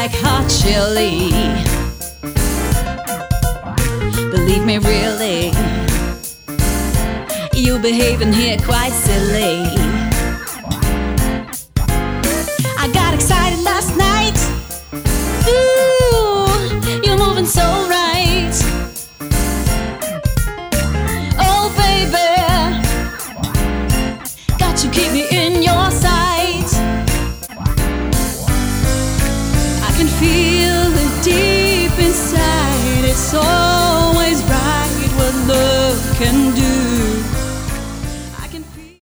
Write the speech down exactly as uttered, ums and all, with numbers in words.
like hot chili. Believe me, really, you behaving here quite silly.